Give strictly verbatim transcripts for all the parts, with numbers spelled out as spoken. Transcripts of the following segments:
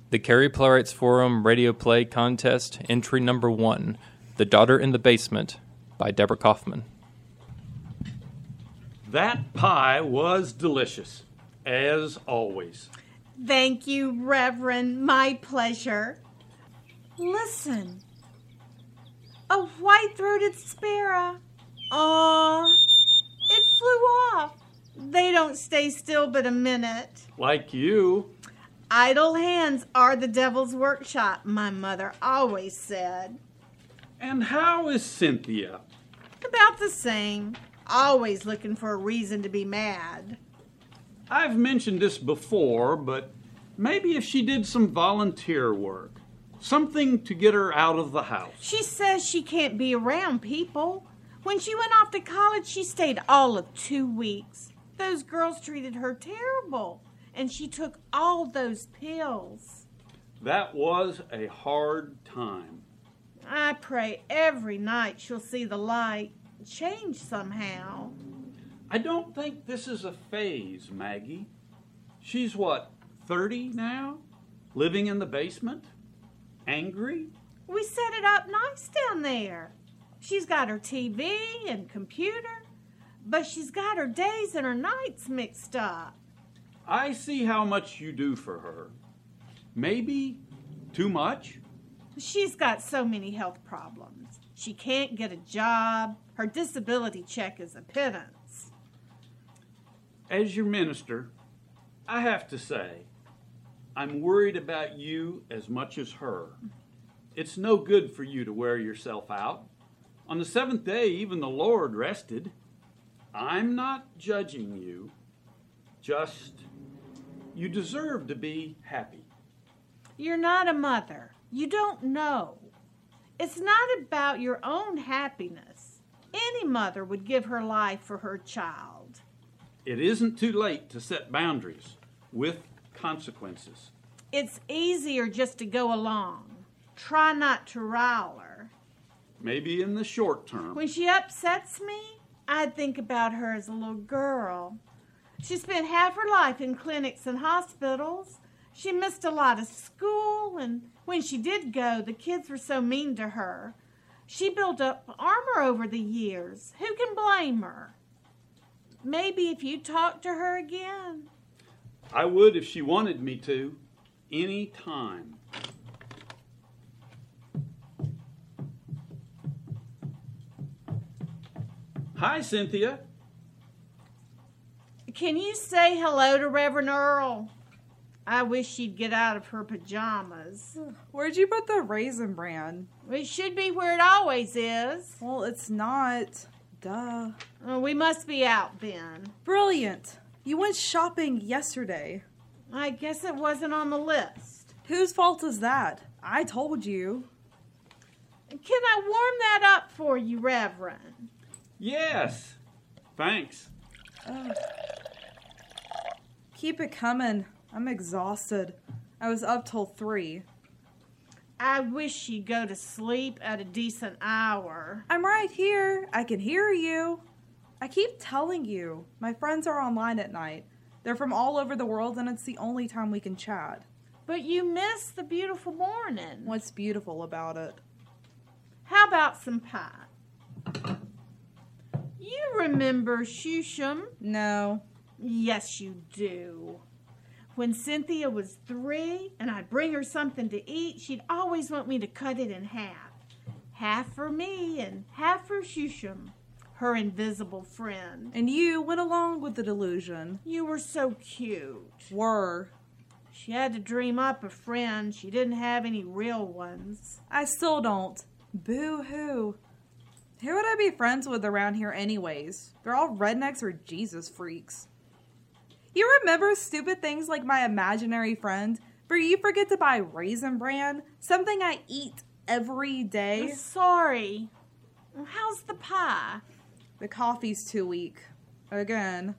The Carrie Playwrights Forum Radio Play Contest, entry number one, The Daughter in the Basement, by Deborah Kaufman. That pie was delicious, as always. Thank you, Reverend. My pleasure. Listen. A white-throated sparrow. Aw, it flew off. They don't stay still but a minute. Like you. Idle hands are the devil's workshop, my mother always said. And how is Cynthia? About the same. Always looking for a reason to be mad. I've mentioned this before, but maybe if she did some volunteer work, something to get her out of the house. She says she can't be around people. When she went off to college, she stayed all of two weeks. Those girls treated her terrible, and she took all those pills. That was a hard time. I pray every night she'll see the light, change somehow. I don't think this is a phase, Maggie. She's what, thirty now? Living in the basement? Angry? We set it up nice down there. She's got her T V and computer, but she's got her days and her nights mixed up. I see how much you do for her. Maybe too much? She's got so many health problems. She can't get a job. Her disability check is a pittance. As your minister, I have to say, I'm worried about you as much as her. It's no good for you to wear yourself out. On the seventh day, even the Lord rested. I'm not judging you. Just, you deserve to be happy. You're not a mother. You don't know. It's not about your own happiness. Any mother would give her life for her child. It isn't too late to set boundaries with consequences. It's easier just to go along. Try not to rile her. Maybe in the short term. When she upsets me, I think about her as a little girl. She spent half her life in clinics and hospitals. She missed a lot of school, and when she did go, the kids were so mean to her. She built up armor over the years. Who can blame her? Maybe if you talk to her again. I would if she wanted me to, any time. Hi, Cynthia. Can you say hello to Reverend Earl? I wish she'd get out of her pajamas. Where'd you put the Raisin Bran? It should be where it always is. Well, it's not. Duh. Oh, we must be out then. Brilliant. You went shopping yesterday. I guess it wasn't on the list. Whose fault is that? I told you. Can I warm that up for you, Reverend? Yes. Thanks. Uh, keep it coming. I'm exhausted. I was up till three. I wish she'd go to sleep at a decent hour. I'm right here. I can hear you. I keep telling you, my friends are online at night. They're from all over the world, and it's the only time we can chat. But you miss the beautiful morning. What's beautiful about it? How about some pie? You remember Shushan? No. Yes, you do. When Cynthia was three and I'd bring her something to eat, she'd always want me to cut it in half. Half for me and half for Shushan, her invisible friend. And you went along with the delusion. You were so cute. Were. She had to dream up a friend. She didn't have any real ones. I still don't. Boo-hoo. Who would I be friends with around here anyways? They're all rednecks or Jesus freaks. You remember stupid things like my imaginary friend, where you forget to buy Raisin Bran, something I eat every day? I'm sorry. How's the pie? The coffee's too weak. Again.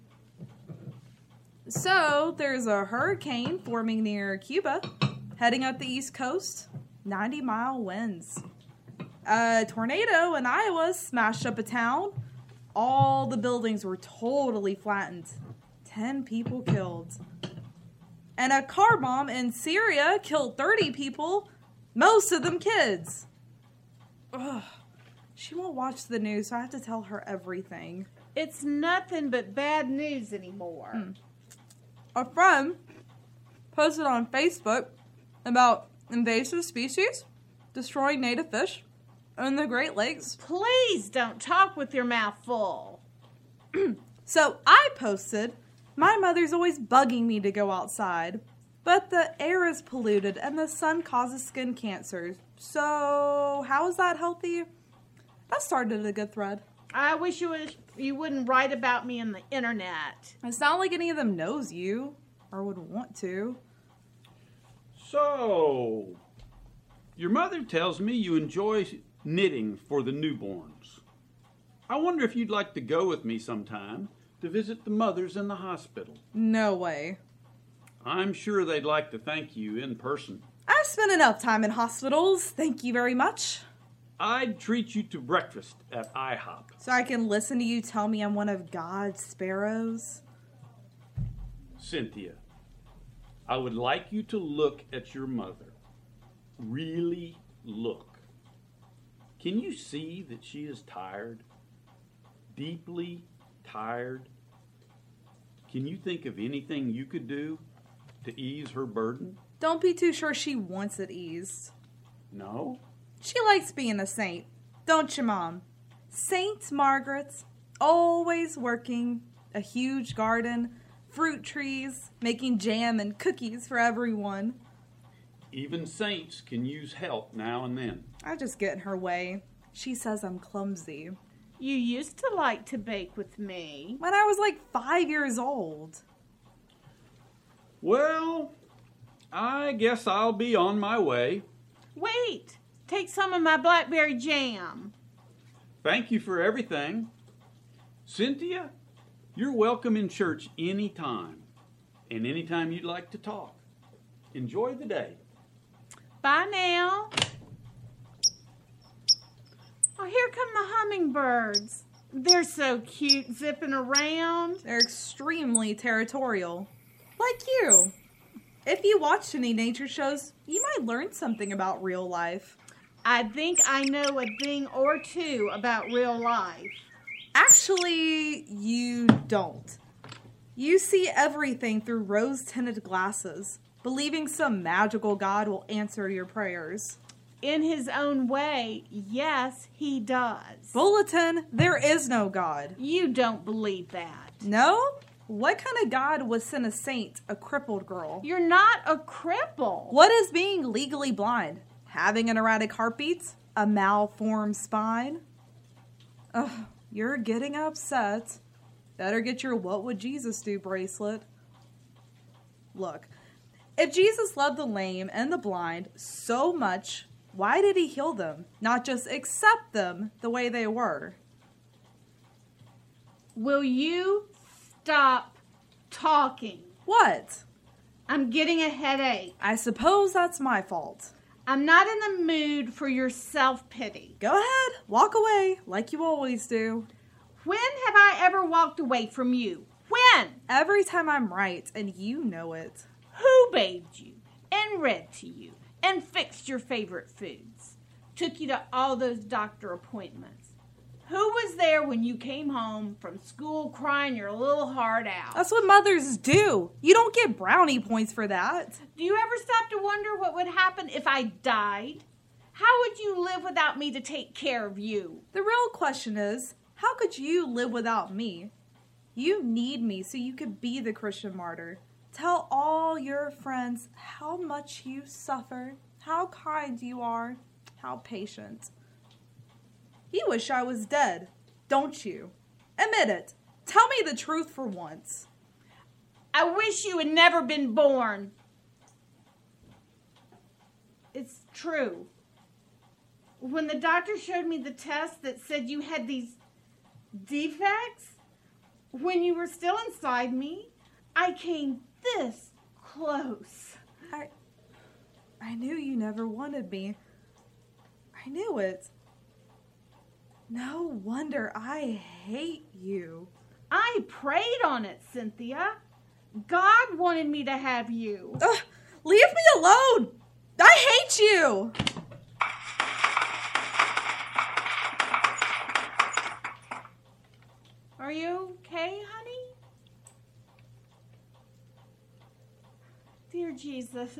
So, there's a hurricane forming near Cuba, heading up the East Coast. ninety mile winds. A tornado in Iowa smashed up a town. All the buildings were totally flattened. Ten people killed. And a car bomb in Syria killed thirty people, most of them kids. Ugh. She won't watch the news, so I have to tell her everything. It's nothing but bad news anymore. Hmm. A friend posted on Facebook about invasive species destroying native fish in the Great Lakes. Please don't talk with your mouth full. So I posted, my mother's always bugging me to go outside, but the air is polluted and the sun causes skin cancers. So how is that healthy? That started a good thread. I wish you would, you wouldn't write about me on the internet. It's not like any of them knows you or would want to. So, your mother tells me you enjoy knitting for the newborns. I wonder if you'd like to go with me sometime to visit the mothers in the hospital. No way. I'm sure they'd like to thank you in person. I've spent enough time in hospitals, thank you very much. I'd treat you to breakfast at IHOP. So I can listen to you tell me I'm one of God's sparrows? Cynthia, I would like you to look at your mother. Really look. Can you see that she is tired? Deeply tired? Can you think of anything you could do to ease her burden? Don't be too sure she wants it eased. No? She likes being a saint, don't you, Mom? Saint Margaret's always working, a huge garden, fruit trees, making jam and cookies for everyone. Even saints can use help now and then. I just get in her way. She says I'm clumsy. You used to like to bake with me. When I was like five years old. Well, I guess I'll be on my way. Wait, take some of my blackberry jam. Thank you for everything. Cynthia, you're welcome in church anytime, and anytime you'd like to talk. Enjoy the day. Bye now. Oh, here come the hummingbirds. They're so cute, zipping around. They're extremely territorial. Like you. If you watched any nature shows, you might learn something about real life. I think I know a thing or two about real life. Actually, you don't. You see everything through rose-tinted glasses, believing some magical God will answer your prayers. In his own way, yes, he does. Bulletin, there is no God. You don't believe that. No? What kind of God would send a saint, a crippled girl? You're not a cripple. What is being legally blind? Having an erratic heartbeat? A malformed spine? Ugh, you're getting upset. Better get your What Would Jesus Do bracelet. Look, if Jesus loved the lame and the blind so much, why did he heal them? Not just accept them the way they were. Will you stop talking? What? I'm getting a headache. I suppose that's my fault. I'm not in the mood for your self-pity. Go ahead, walk away, like you always do. When have I ever walked away from you? When? Every time I'm right, and you know it. Who bathed you and read to you and fixed your favorite foods? Took you to all those doctor appointments? Who was there when you came home from school crying your little heart out? That's what mothers do. You don't get brownie points for that. Do you ever stop to wonder what would happen if I died? How would you live without me to take care of you? The real question is, how could you live without me? You need me so you could be the Christian martyr. Tell all your friends how much you suffer, how kind you are, how patient. You wish I was dead, don't you? Admit it. Tell me the truth for once. I wish you had never been born. It's true. When the doctor showed me the test that said you had these defects, when you were still inside me, I came this close. I, I knew you never wanted me. I knew it. No wonder I hate you. I prayed on it, Cynthia. God wanted me to have you. Ugh, leave me alone! I hate you! Are you okay, honey? Dear Jesus,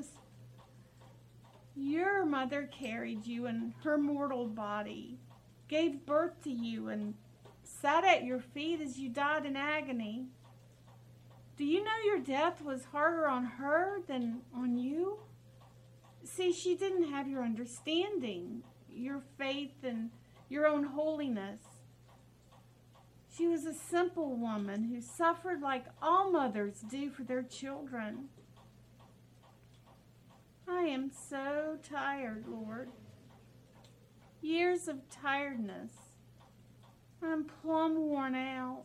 your mother carried you in her mortal body, gave birth to you, and sat at your feet as you died in agony. Do you know your death was harder on her than on you? See, she didn't have your understanding, your faith, and your own holiness. She was a simple woman who suffered like all mothers do for their children. I am so tired, Lord. Years of tiredness. I'm plumb worn out.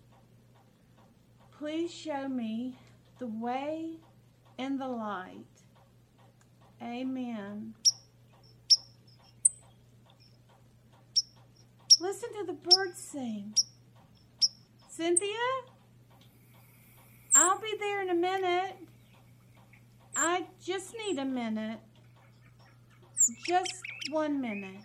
Please show me the way and the light. Amen. Listen to the birds sing. Cynthia? I'll be there in a minute. I just need a minute. Just one minute.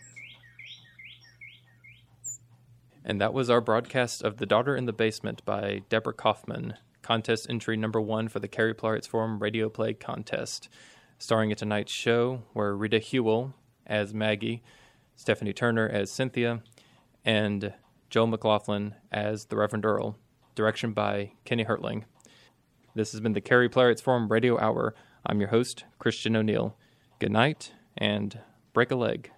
And that was our broadcast of The Daughter in the Basement by Deborah Kaufman, contest entry number one for the Carrie Plaritz Forum Radio Play Contest. Starring in tonight's show were Rita Hewell as Maggie, Stephanie Turner as Cynthia, and Joel McLaughlin as the Reverend Earl. Direction by Kenny Hertling. This has been the Carrie Plaritz Forum Radio Hour. I'm your host, Christian O'Neill. Good night, and break a leg.